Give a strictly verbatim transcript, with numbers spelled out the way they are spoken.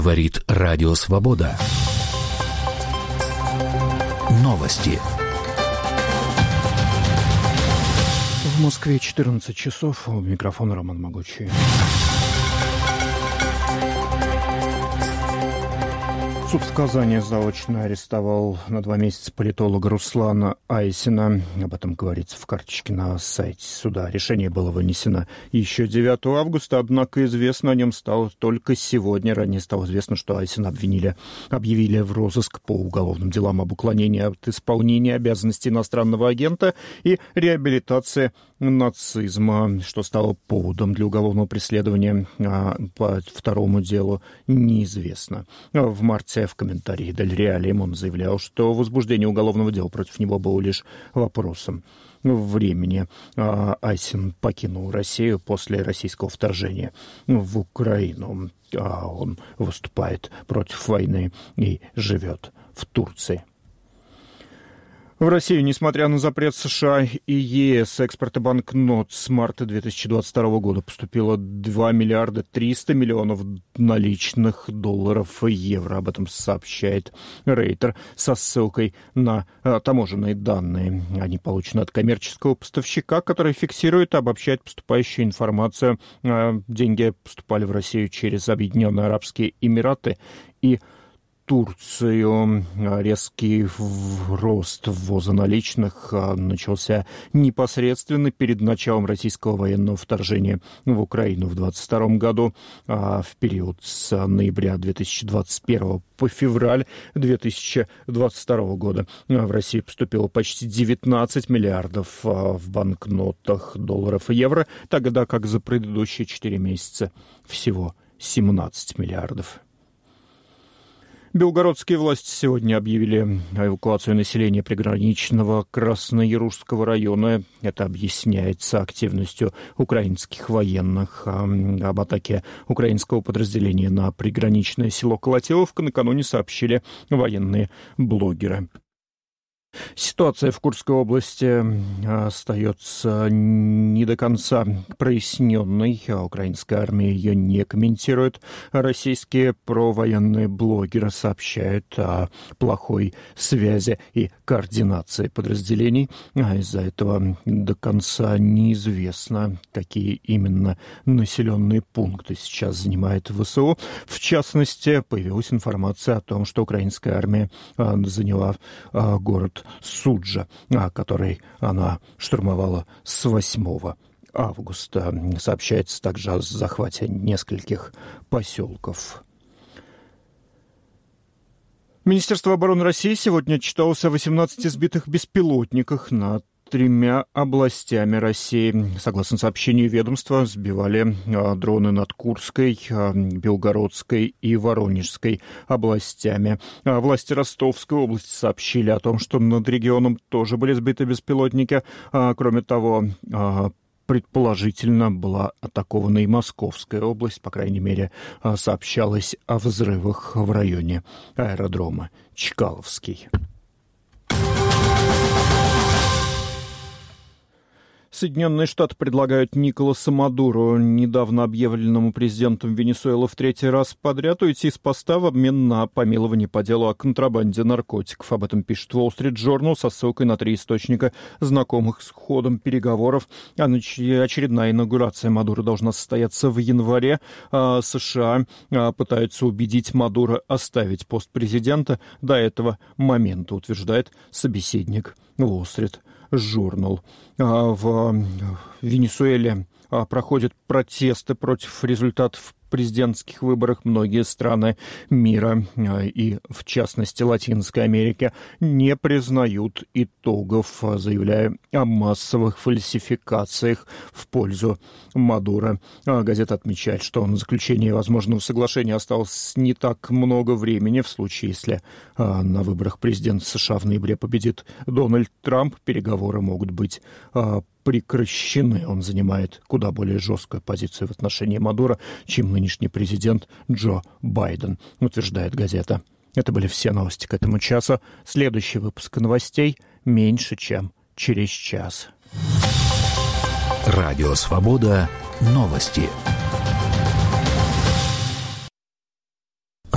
Говорит Радио Свобода. Новости. В Москве четырнадцать часов. У микрофона Роман Могучий. Суд в Казани заочно арестовал на два месяца политолога Руслана Айсина. Об этом говорится в карточке на сайте суда. Решение было вынесено еще девятого августа, однако известно о нем стало только сегодня. Ранее стало известно, что Айсина обвинили, объявили в розыск по уголовным делам об уклонении от исполнения обязанностей иностранного агента и реабилитации нацизма, что стало поводом для уголовного преследования по второму делу, неизвестно. В марте в комментарии «Дель Реалием» он заявлял, что возбуждение уголовного дела против него было лишь вопросом времени. Айсин покинул Россию после российского вторжения в Украину. Он выступает против войны и живет в Турции. В Россию, несмотря на запрет США и ЕС экспорта банкнот, с марта две тысячи двадцать второго года поступило два миллиарда триста миллионов наличных долларов и евро. Об этом сообщает Рейтер со ссылкой на а, таможенные данные. Они получены от коммерческого поставщика, который фиксирует и обобщает поступающую информацию. А, деньги поступали в Россию через Объединенные Арабские Эмираты и Турцию. Резкий рост ввоза наличных начался непосредственно перед началом российского военного вторжения в Украину в двадцать втором году. В период с ноября две тысячи двадцать первого по февраль две тысячи двадцать второго года в Россию поступило почти девятнадцать миллиардов в банкнотах долларов и евро, тогда как за предыдущие четыре месяца всего семнадцать миллиардов. Белгородские власти сегодня объявили эвакуацию населения приграничного Краснояружского района. Это объясняется активностью украинских военных. Об атаке украинского подразделения на приграничное село Колотиловка накануне сообщили военные блогеры. Ситуация в Курской области остается не до конца проясненной. Украинская армия ее не комментирует. Российские провоенные блогеры сообщают о плохой связи и координации подразделений. А из-за этого до конца неизвестно, какие именно населенные пункты сейчас занимает ВСУ. В частности, появилась информация о том, что украинская армия заняла город Суджа, который она штурмовала с восьмого августа. Сообщается также о захвате нескольких поселков. Министерство обороны России сегодня отчиталось о восемнадцати сбитых беспилотниках над тремя областями России. Согласно сообщению ведомства, сбивали а, дроны над Курской, а, Белгородской и Воронежской областями. А, власти Ростовской области сообщили о том, что над регионом тоже были сбиты беспилотники. А, кроме того, а, предположительно была атакована и Московская область. По крайней мере, а, сообщалось о взрывах в районе аэродрома Чкаловский. Соединенные Штаты предлагают Николасу Мадуро, недавно объявленному президентом Венесуэлы в третий раз подряд, уйти с поста в обмен на помилование по делу о контрабанде наркотиков. Об этом пишет Wall Street Journal со ссылкой на три источника, знакомых с ходом переговоров. Очередная инаугурация Мадуро должна состояться в январе. США пытаются убедить Мадуро оставить пост президента до этого момента, утверждает собеседник Wall Street Journal. В Венесуэле проходят протесты против результатов президентских выборах. Многие страны мира и, в частности, Латинской Америки не признают итогов, заявляя о массовых фальсификациях в пользу Мадуро. Газета отмечает, что на заключение возможного соглашения осталось не так много времени. В случае, если на выборах президента США в ноябре победит Дональд Трамп, переговоры могут быть прекращены. Он занимает куда более жесткую позицию в отношении Мадуро, чем нынешний президент Джо Байден, утверждает газета. Это были все новости к этому часу. Следующий выпуск новостей меньше, чем через час. Радио Свобода. Новости.